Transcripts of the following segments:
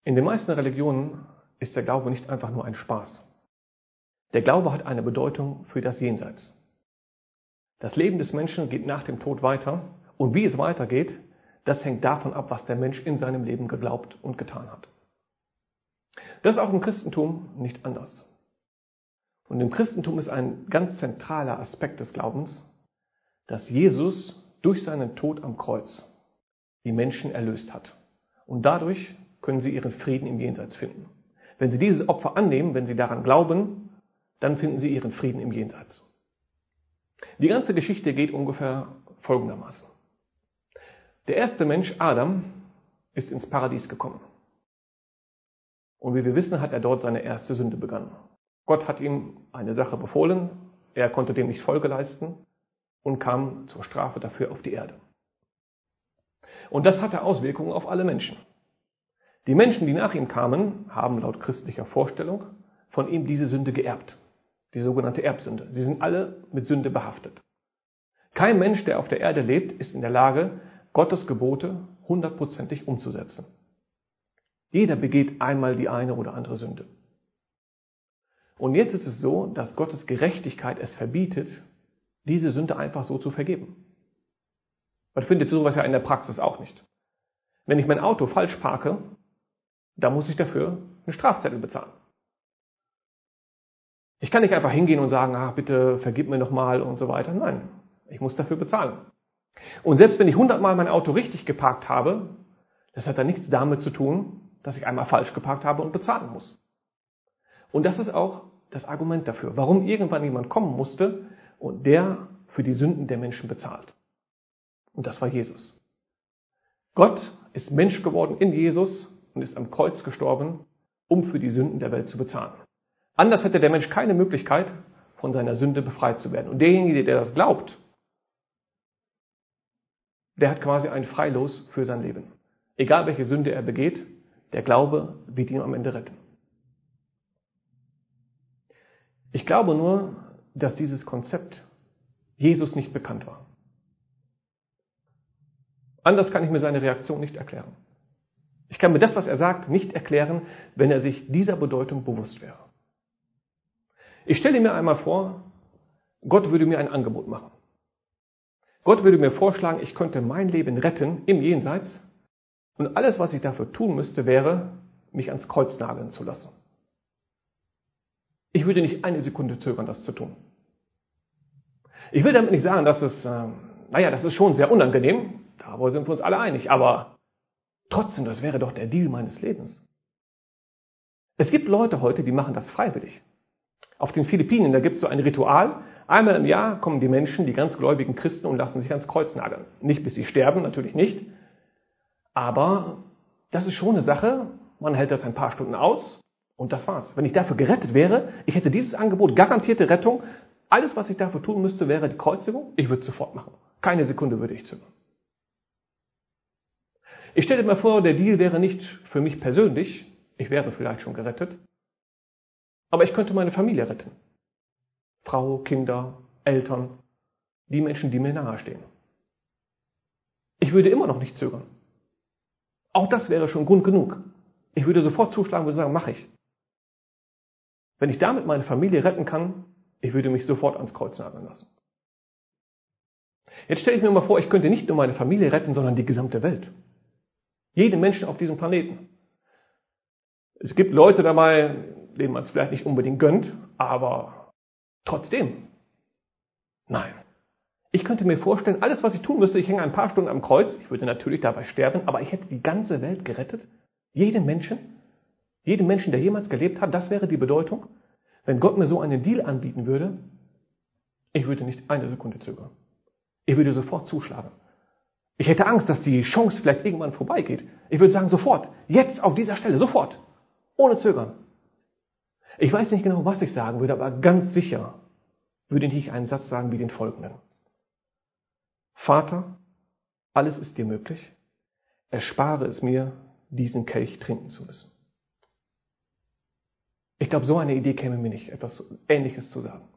In den meisten Religionen ist der Glaube nicht einfach nur ein Spaß. Der Glaube hat eine Bedeutung für das Jenseits. Das Leben des Menschen geht nach dem Tod weiter und wie es weitergeht, das hängt davon ab, was der Mensch in seinem Leben geglaubt und getan hat. Das ist auch im Christentum nicht anders. Und im Christentum ist ein ganz zentraler Aspekt des Glaubens, dass Jesus durch seinen Tod am Kreuz die Menschen erlöst hat. Und dadurch können sie ihren Frieden im Jenseits finden. Wenn sie dieses Opfer annehmen, wenn sie daran glauben, dann finden sie ihren Frieden im Jenseits. Die ganze Geschichte geht ungefähr folgendermaßen. Der erste Mensch, Adam, ist ins Paradies gekommen. Und wie wir wissen, hat er dort seine erste Sünde begangen. Gott hat ihm eine Sache befohlen, er konnte dem nicht Folge leisten und kam zur Strafe dafür auf die Erde. Und das hatte Auswirkungen auf alle Menschen. Die Menschen, die nach ihm kamen, haben laut christlicher Vorstellung von ihm diese Sünde geerbt. Die sogenannte Erbsünde. Sie sind alle mit Sünde behaftet. Kein Mensch, der auf der Erde lebt, ist in der Lage, Gottes Gebote 100%ig umzusetzen. Jeder begeht einmal die eine oder andere Sünde. Und jetzt ist es so, dass Gottes Gerechtigkeit es verbietet, diese Sünde einfach so zu vergeben. Man findet sowas ja in der Praxis auch nicht. Wenn ich mein Auto falsch parke, dann muss ich dafür einen Strafzettel bezahlen. Ich kann nicht einfach hingehen und sagen, bitte vergib mir nochmal und so weiter. Nein, ich muss dafür bezahlen. Und selbst wenn ich 100-mal mein Auto richtig geparkt habe, das hat dann nichts damit zu tun, dass ich einmal falsch geparkt habe und bezahlen muss. Und das ist auch das Argument dafür, warum irgendwann jemand kommen musste und der für die Sünden der Menschen bezahlt. Und das war Jesus. Gott ist Mensch geworden in Jesus und ist am Kreuz gestorben, um für die Sünden der Welt zu bezahlen. Anders hätte der Mensch keine Möglichkeit, von seiner Sünde befreit zu werden. Und derjenige, der das glaubt, der hat quasi ein Freilos für sein Leben. Egal welche Sünde er begeht, der Glaube wird ihn am Ende retten. Ich glaube nur, dass dieses Konzept Jesus nicht bekannt war. Anders kann ich mir seine Reaktion nicht erklären. Ich kann mir das, was er sagt, nicht erklären, wenn er sich dieser Bedeutung bewusst wäre. Ich stelle mir einmal vor, Gott würde mir ein Angebot machen. Gott würde mir vorschlagen, ich könnte mein Leben retten im Jenseits und alles, was ich dafür tun müsste, wäre, mich ans Kreuz nageln zu lassen. Ich würde nicht eine Sekunde zögern, das zu tun. Ich will damit nicht sagen, dass das ist schon sehr unangenehm, darüber sind wir uns alle einig, aber trotzdem, das wäre doch der Deal meines Lebens. Es gibt Leute heute, die machen das freiwillig. Auf den Philippinen, da gibt es so ein Ritual. Einmal im Jahr kommen die Menschen, die ganz gläubigen Christen, und lassen sich ans Kreuz nageln. Nicht bis sie sterben, natürlich nicht. Aber das ist schon eine Sache. Man hält das ein paar Stunden aus und das war's. Wenn ich dafür gerettet wäre, ich hätte dieses Angebot, garantierte Rettung. Alles, was ich dafür tun müsste, wäre die Kreuzigung. Ich würde es sofort machen. Keine Sekunde würde ich zögern. Ich stelle mir vor, der Deal wäre nicht für mich persönlich. Ich wäre vielleicht schon gerettet. Aber ich könnte meine Familie retten. Frau, Kinder, Eltern, die Menschen, die mir nahestehen. Ich würde immer noch nicht zögern. Auch das wäre schon Grund genug. Ich würde sofort zuschlagen und würde sagen, mache ich. Wenn ich damit meine Familie retten kann, ich würde mich sofort ans Kreuz nageln lassen. Jetzt stelle ich mir mal vor, ich könnte nicht nur meine Familie retten, sondern die gesamte Welt. Jeden Menschen auf diesem Planeten. Es gibt Leute dabei, denen man es vielleicht nicht unbedingt gönnt, aber trotzdem. Nein. Ich könnte mir vorstellen, alles, was ich tun müsste, ich hänge ein paar Stunden am Kreuz, ich würde natürlich dabei sterben, aber ich hätte die ganze Welt gerettet. Jeden Menschen, der jemals gelebt hat, das wäre die Bedeutung. Wenn Gott mir so einen Deal anbieten würde, ich würde nicht eine Sekunde zögern. Ich würde sofort zuschlagen. Ich hätte Angst, dass die Chance vielleicht irgendwann vorbeigeht. Ich würde sagen, sofort, jetzt auf dieser Stelle, sofort, ohne Zögern. Ich weiß nicht genau, was ich sagen würde, aber ganz sicher würde ich einen Satz sagen wie den folgenden. Vater, alles ist dir möglich, erspare es mir, diesen Kelch trinken zu müssen. Ich glaube, so eine Idee käme mir nicht, etwas Ähnliches zu sagen.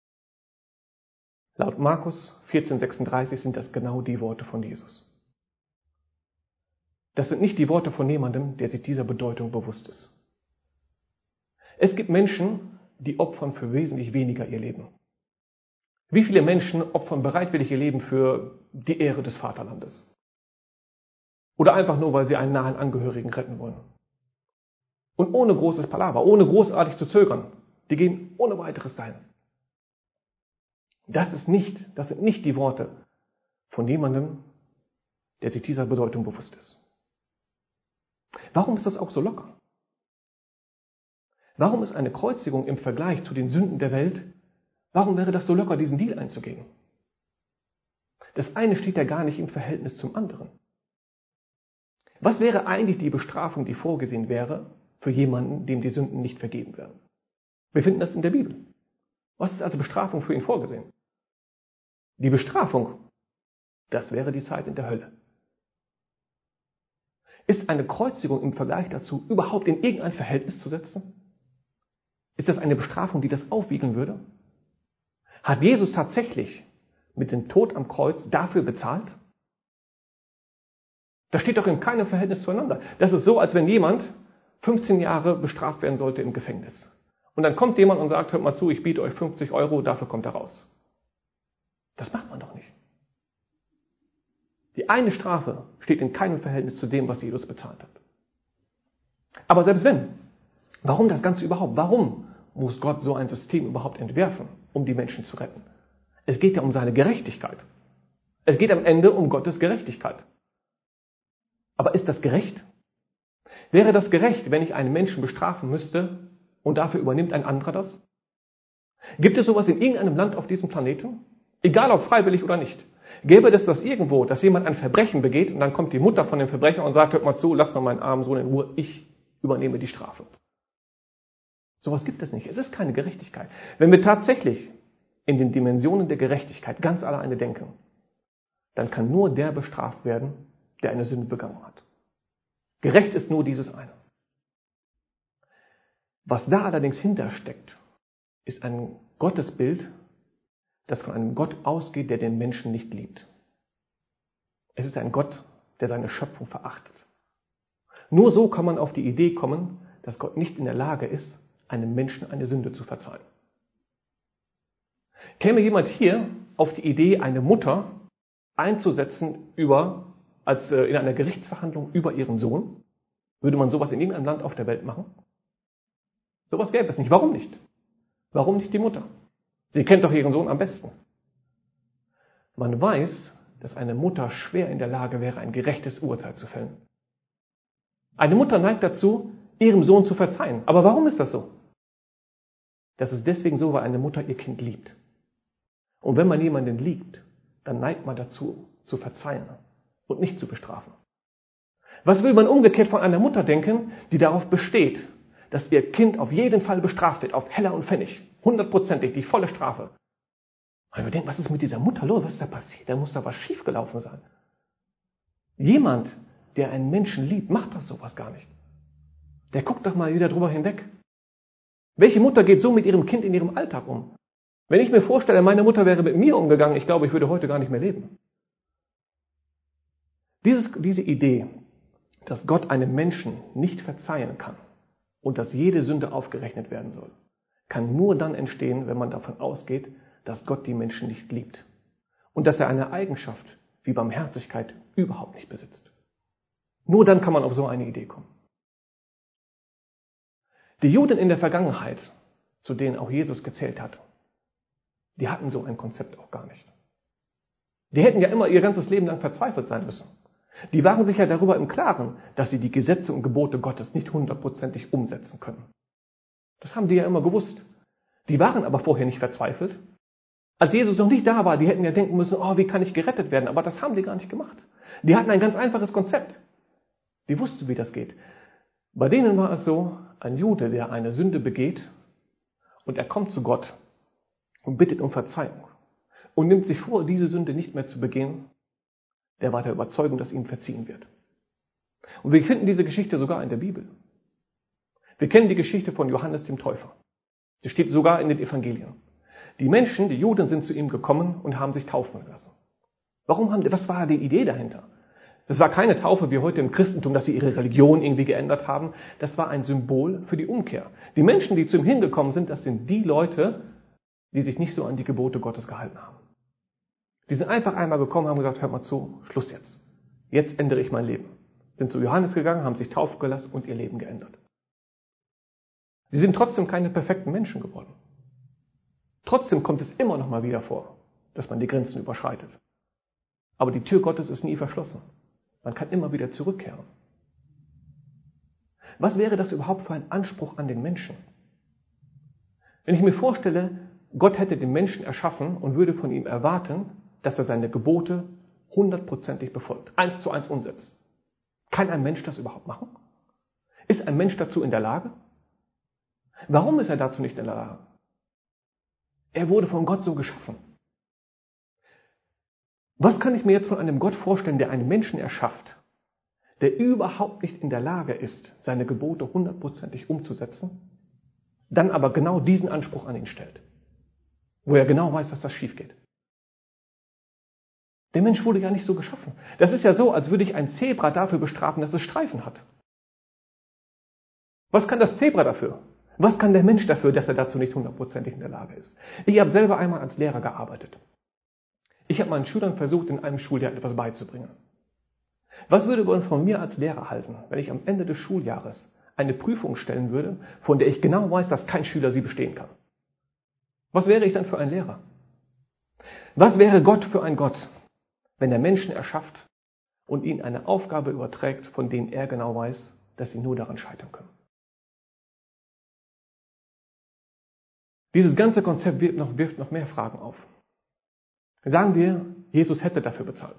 Laut Markus 14,36 sind das genau die Worte von Jesus. Das sind nicht die Worte von jemandem, der sich dieser Bedeutung bewusst ist. Es gibt Menschen, die opfern für wesentlich weniger ihr Leben. Wie viele Menschen opfern bereitwillig ihr Leben für die Ehre des Vaterlandes? Oder einfach nur, weil sie einen nahen Angehörigen retten wollen. Und ohne großes Palaver, ohne großartig zu zögern. Die gehen ohne weiteres dahin. Das sind nicht die Worte von jemandem, der sich dieser Bedeutung bewusst ist. Warum ist das auch so locker? Warum ist eine Kreuzigung im Vergleich zu den Sünden der Welt, warum wäre das so locker, diesen Deal einzugehen? Das eine steht ja gar nicht im Verhältnis zum anderen. Was wäre eigentlich die Bestrafung, die vorgesehen wäre für jemanden, dem die Sünden nicht vergeben werden? Wir finden das in der Bibel. Was ist also Bestrafung für ihn vorgesehen? Die Bestrafung, das wäre die Zeit in der Hölle. Ist eine Kreuzigung im Vergleich dazu überhaupt in irgendein Verhältnis zu setzen? Ist das eine Bestrafung, die das aufwiegen würde? Hat Jesus tatsächlich mit dem Tod am Kreuz dafür bezahlt? Das steht doch in keinem Verhältnis zueinander. Das ist so, als wenn jemand 15 Jahre bestraft werden sollte im Gefängnis. Und dann kommt jemand und sagt, hört mal zu, ich biete euch 50 €, dafür kommt er raus. Das macht man doch nicht. Die eine Strafe steht in keinem Verhältnis zu dem, was Jesus bezahlt hat. Aber selbst wenn, warum das Ganze überhaupt? Warum muss Gott so ein System überhaupt entwerfen, um die Menschen zu retten? Es geht ja um seine Gerechtigkeit. Es geht am Ende um Gottes Gerechtigkeit. Aber ist das gerecht? Wäre das gerecht, wenn ich einen Menschen bestrafen müsste und dafür übernimmt ein anderer das? Gibt es sowas in irgendeinem Land auf diesem Planeten? Egal ob freiwillig oder nicht. Gäbe es das irgendwo, dass jemand ein Verbrechen begeht und dann kommt die Mutter von dem Verbrecher und sagt, hört mal zu, lass mal meinen armen Sohn in Ruhe, ich übernehme die Strafe. Sowas gibt es nicht. Es ist keine Gerechtigkeit. Wenn wir tatsächlich in den Dimensionen der Gerechtigkeit ganz alleine denken, dann kann nur der bestraft werden, der eine Sünde begangen hat. Gerecht ist nur dieses eine. Was da allerdings hintersteckt, ist ein Gottesbild, das von einem Gott ausgeht, der den Menschen nicht liebt. Es ist ein Gott, der seine Schöpfung verachtet. Nur so kann man auf die Idee kommen, dass Gott nicht in der Lage ist, einem Menschen eine Sünde zu verzeihen. Käme jemand hier auf die Idee, eine Mutter einzusetzen in einer Gerichtsverhandlung über ihren Sohn? Würde man sowas in irgendeinem Land auf der Welt machen? Sowas gäbe es nicht. Warum nicht? Warum nicht die Mutter? Sie kennt doch ihren Sohn am besten. Man weiß, dass eine Mutter schwer in der Lage wäre, ein gerechtes Urteil zu fällen. Eine Mutter neigt dazu, ihrem Sohn zu verzeihen. Aber warum ist das so? Das ist deswegen so, weil eine Mutter ihr Kind liebt. Und wenn man jemanden liebt, dann neigt man dazu, zu verzeihen und nicht zu bestrafen. Was will man umgekehrt von einer Mutter denken, die darauf besteht, dass ihr Kind auf jeden Fall bestraft wird, auf Heller und Pfennig, 100%ig, die volle Strafe? Und wir denken, was ist mit dieser Mutter los? Was ist da passiert? Da muss da was schiefgelaufen sein. Jemand, der einen Menschen liebt, macht das sowas gar nicht. Der guckt doch mal wieder drüber hinweg. Welche Mutter geht so mit ihrem Kind in ihrem Alltag um? Wenn ich mir vorstelle, meine Mutter wäre mit mir umgegangen, ich glaube, ich würde heute gar nicht mehr leben. Diese Idee, dass Gott einem Menschen nicht verzeihen kann und dass jede Sünde aufgerechnet werden soll, kann nur dann entstehen, wenn man davon ausgeht, dass Gott die Menschen nicht liebt und dass er eine Eigenschaft wie Barmherzigkeit überhaupt nicht besitzt. Nur dann kann man auf so eine Idee kommen. Die Juden in der Vergangenheit, zu denen auch Jesus gezählt hat, die hatten so ein Konzept auch gar nicht. Die hätten ja immer ihr ganzes Leben lang verzweifelt sein müssen. Die waren sich ja darüber im Klaren, dass sie die Gesetze und Gebote Gottes nicht 100%ig umsetzen können. Das haben die ja immer gewusst. Die waren aber vorher nicht verzweifelt. Als Jesus noch nicht da war, die hätten ja denken müssen, oh, wie kann ich gerettet werden? Aber das haben die gar nicht gemacht. Die hatten ein ganz einfaches Konzept. Die wussten, wie das geht. Bei denen war es so, ein Jude, der eine Sünde begeht und er kommt zu Gott und bittet um Verzeihung und nimmt sich vor, diese Sünde nicht mehr zu begehen, der war der Überzeugung, dass ihm verziehen wird. Und wir finden diese Geschichte sogar in der Bibel. Wir kennen die Geschichte von Johannes dem Täufer. Die steht sogar in den Evangelien. Die Menschen, die Juden, sind zu ihm gekommen und haben sich taufen lassen. Was war die Idee dahinter? Das war keine Taufe wie heute im Christentum, dass sie ihre Religion irgendwie geändert haben. Das war ein Symbol für die Umkehr. Die Menschen, die zu ihm hingekommen sind, das sind die Leute, die sich nicht so an die Gebote Gottes gehalten haben. Die sind einfach einmal gekommen und haben gesagt, hört mal zu, Schluss jetzt. Jetzt ändere ich mein Leben. Sind zu Johannes gegangen, haben sich taufen gelassen und ihr Leben geändert. Sie sind trotzdem keine perfekten Menschen geworden. Trotzdem kommt es immer noch mal wieder vor, dass man die Grenzen überschreitet. Aber die Tür Gottes ist nie verschlossen. Man kann immer wieder zurückkehren. Was wäre das überhaupt für ein Anspruch an den Menschen? Wenn ich mir vorstelle, Gott hätte den Menschen erschaffen und würde von ihm erwarten, dass er seine Gebote 100%ig befolgt, 1:1 umsetzt. Kann ein Mensch das überhaupt machen? Ist ein Mensch dazu in der Lage? Warum ist er dazu nicht in der Lage? Er wurde von Gott so geschaffen. Was kann ich mir jetzt von einem Gott vorstellen, der einen Menschen erschafft, der überhaupt nicht in der Lage ist, seine Gebote 100%ig umzusetzen, dann aber genau diesen Anspruch an ihn stellt, wo er genau weiß, dass das schief geht? Der Mensch wurde ja nicht so geschaffen. Das ist ja so, als würde ich ein Zebra dafür bestrafen, dass es Streifen hat. Was kann das Zebra dafür? Was kann der Mensch dafür, dass er dazu nicht 100%ig in der Lage ist? Ich habe selber einmal als Lehrer gearbeitet. Ich habe meinen Schülern versucht, in einem Schuljahr etwas beizubringen. Was würde man von mir als Lehrer halten, wenn ich am Ende des Schuljahres eine Prüfung stellen würde, von der ich genau weiß, dass kein Schüler sie bestehen kann? Was wäre ich dann für ein Lehrer? Was wäre Gott für ein Gott, wenn er Menschen erschafft und ihnen eine Aufgabe überträgt, von denen er genau weiß, dass sie nur daran scheitern können? Dieses ganze Konzept wirft noch mehr Fragen auf. Sagen wir, Jesus hätte dafür bezahlt.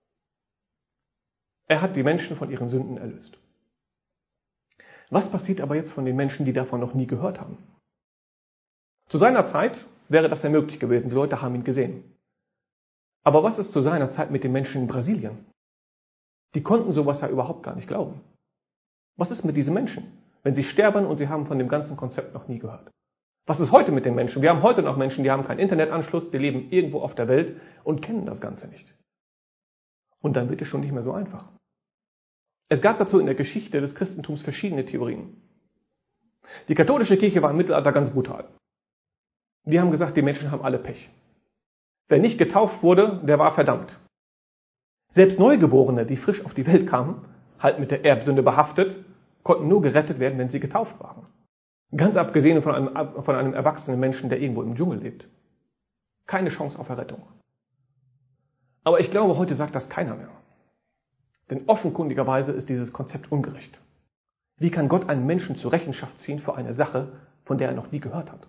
Er hat die Menschen von ihren Sünden erlöst. Was passiert aber jetzt von den Menschen, die davon noch nie gehört haben? Zu seiner Zeit wäre das ja möglich gewesen. Die Leute haben ihn gesehen. Aber was ist zu seiner Zeit mit den Menschen in Brasilien? Die konnten sowas ja überhaupt gar nicht glauben. Was ist mit diesen Menschen, wenn sie sterben und sie haben von dem ganzen Konzept noch nie gehört? Was ist heute mit den Menschen? Wir haben heute noch Menschen, die haben keinen Internetanschluss, die leben irgendwo auf der Welt und kennen das Ganze nicht. Und dann wird es schon nicht mehr so einfach. Es gab dazu in der Geschichte des Christentums verschiedene Theorien. Die katholische Kirche war im Mittelalter ganz brutal. Die haben gesagt, die Menschen haben alle Pech. Wer nicht getauft wurde, der war verdammt. Selbst Neugeborene, die frisch auf die Welt kamen, halt mit der Erbsünde behaftet, konnten nur gerettet werden, wenn sie getauft waren. Ganz abgesehen von einem erwachsenen Menschen, der irgendwo im Dschungel lebt. Keine Chance auf Errettung. Aber ich glaube, heute sagt das keiner mehr. Denn offenkundigerweise ist dieses Konzept ungerecht. Wie kann Gott einen Menschen zur Rechenschaft ziehen für eine Sache, von der er noch nie gehört hat?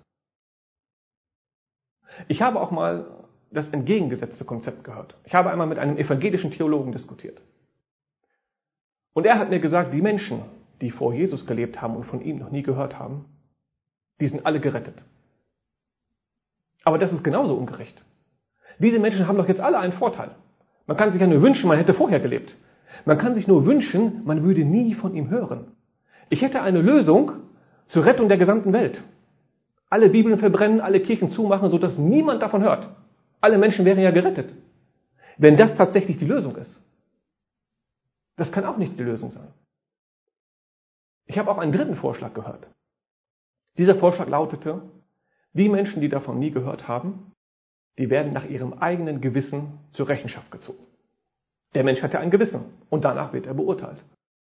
Ich habe auch mal das entgegengesetzte Konzept gehört. Ich habe einmal mit einem evangelischen Theologen diskutiert. Und er hat mir gesagt, die Menschen, die vor Jesus gelebt haben und von ihm noch nie gehört haben, die sind alle gerettet. Aber das ist genauso ungerecht. Diese Menschen haben doch jetzt alle einen Vorteil. Man kann sich ja nur wünschen, man hätte vorher gelebt. Man kann sich nur wünschen, man würde nie von ihm hören. Ich hätte eine Lösung zur Rettung der gesamten Welt. Alle Bibeln verbrennen, alle Kirchen zumachen, sodass niemand davon hört. Alle Menschen wären ja gerettet. Wenn das tatsächlich die Lösung ist. Das kann auch nicht die Lösung sein. Ich habe auch einen dritten Vorschlag gehört. Dieser Vorschlag lautete, die Menschen, die davon nie gehört haben, die werden nach ihrem eigenen Gewissen zur Rechenschaft gezogen. Der Mensch hat ja ein Gewissen und danach wird er beurteilt.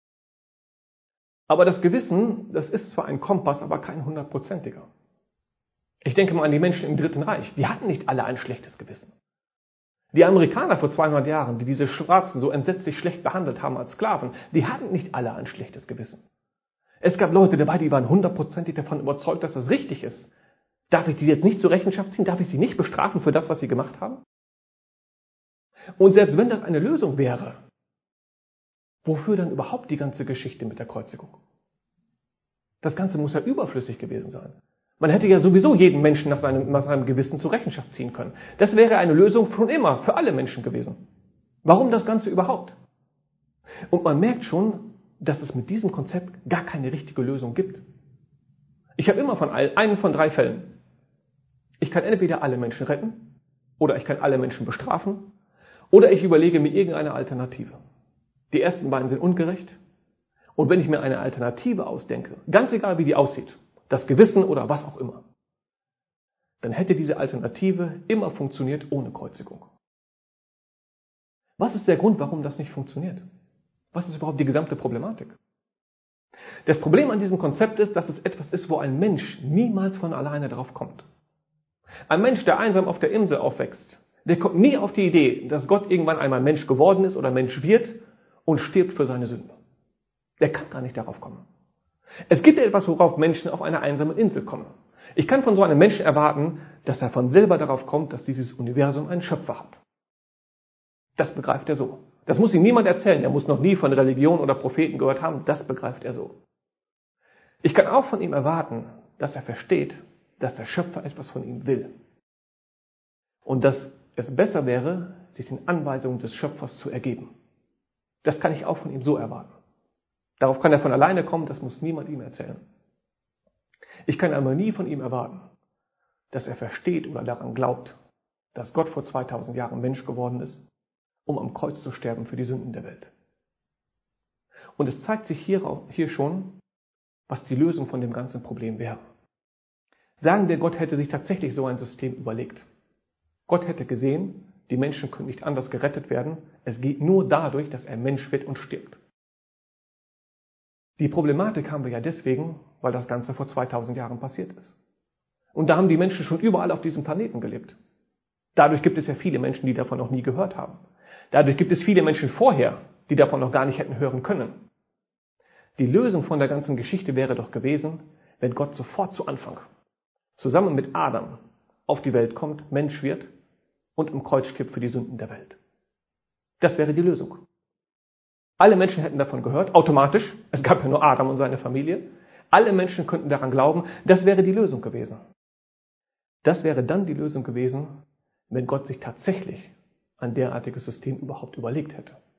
Aber das Gewissen, das ist zwar ein Kompass, aber kein 100%iger. Ich denke mal an die Menschen im Dritten Reich. Die hatten nicht alle ein schlechtes Gewissen. Die Amerikaner vor 200 Jahren, die diese Schwarzen so entsetzlich schlecht behandelt haben als Sklaven, die hatten nicht alle ein schlechtes Gewissen. Es gab Leute dabei, die waren 100%ig davon überzeugt, dass das richtig ist. Darf ich die jetzt nicht zur Rechenschaft ziehen? Darf ich sie nicht bestrafen für das, was sie gemacht haben? Und selbst wenn das eine Lösung wäre, wofür dann überhaupt die ganze Geschichte mit der Kreuzigung? Das Ganze muss ja überflüssig gewesen sein. Man hätte ja sowieso jeden Menschen nach seinem Gewissen zur Rechenschaft ziehen können. Das wäre eine Lösung schon immer für alle Menschen gewesen. Warum das Ganze überhaupt? Und man merkt schon, dass es mit diesem Konzept gar keine richtige Lösung gibt. Ich habe immer einen von 3 Fällen. Ich kann entweder alle Menschen retten, oder ich kann alle Menschen bestrafen, oder ich überlege mir irgendeine Alternative. Die ersten beiden sind ungerecht. Und wenn ich mir eine Alternative ausdenke, ganz egal wie die aussieht, das Gewissen oder was auch immer, dann hätte diese Alternative immer funktioniert ohne Kreuzigung. Was ist der Grund, warum das nicht funktioniert? Was ist überhaupt die gesamte Problematik? Das Problem an diesem Konzept ist, dass es etwas ist, wo ein Mensch niemals von alleine drauf kommt. Ein Mensch, der einsam auf der Insel aufwächst, der kommt nie auf die Idee, dass Gott irgendwann einmal Mensch geworden ist oder Mensch wird und stirbt für seine Sünden. Der kann gar nicht darauf kommen. Es gibt etwas, worauf Menschen auf einer einsamen Insel kommen. Ich kann von so einem Menschen erwarten, dass er von selber darauf kommt, dass dieses Universum einen Schöpfer hat. Das begreift er so. Das muss ihm niemand erzählen. Er muss noch nie von Religion oder Propheten gehört haben. Das begreift er so. Ich kann auch von ihm erwarten, dass er versteht, dass der Schöpfer etwas von ihm will. Und dass es besser wäre, sich den Anweisungen des Schöpfers zu ergeben. Das kann ich auch von ihm so erwarten. Darauf kann er von alleine kommen, das muss niemand ihm erzählen. Ich kann aber nie von ihm erwarten, dass er versteht oder daran glaubt, dass Gott vor 2000 Jahren Mensch geworden ist, um am Kreuz zu sterben für die Sünden der Welt. Und es zeigt sich hier schon, was die Lösung von dem ganzen Problem wäre. Sagen wir, Gott hätte sich tatsächlich so ein System überlegt. Gott hätte gesehen, die Menschen können nicht anders gerettet werden, es geht nur dadurch, dass er Mensch wird und stirbt. Die Problematik haben wir ja deswegen, weil das Ganze vor 2000 Jahren passiert ist. Und da haben die Menschen schon überall auf diesem Planeten gelebt. Dadurch gibt es ja viele Menschen, die davon noch nie gehört haben. Dadurch gibt es viele Menschen vorher, die davon noch gar nicht hätten hören können. Die Lösung von der ganzen Geschichte wäre doch gewesen, wenn Gott sofort zu Anfang zusammen mit Adam auf die Welt kommt, Mensch wird und am Kreuz stirbt für die Sünden der Welt. Das wäre die Lösung. Alle Menschen hätten davon gehört, automatisch. Es gab ja nur Adam und seine Familie. Alle Menschen könnten daran glauben, das wäre die Lösung gewesen. Das wäre dann die Lösung gewesen, wenn Gott sich tatsächlich ein derartiges System überhaupt überlegt hätte.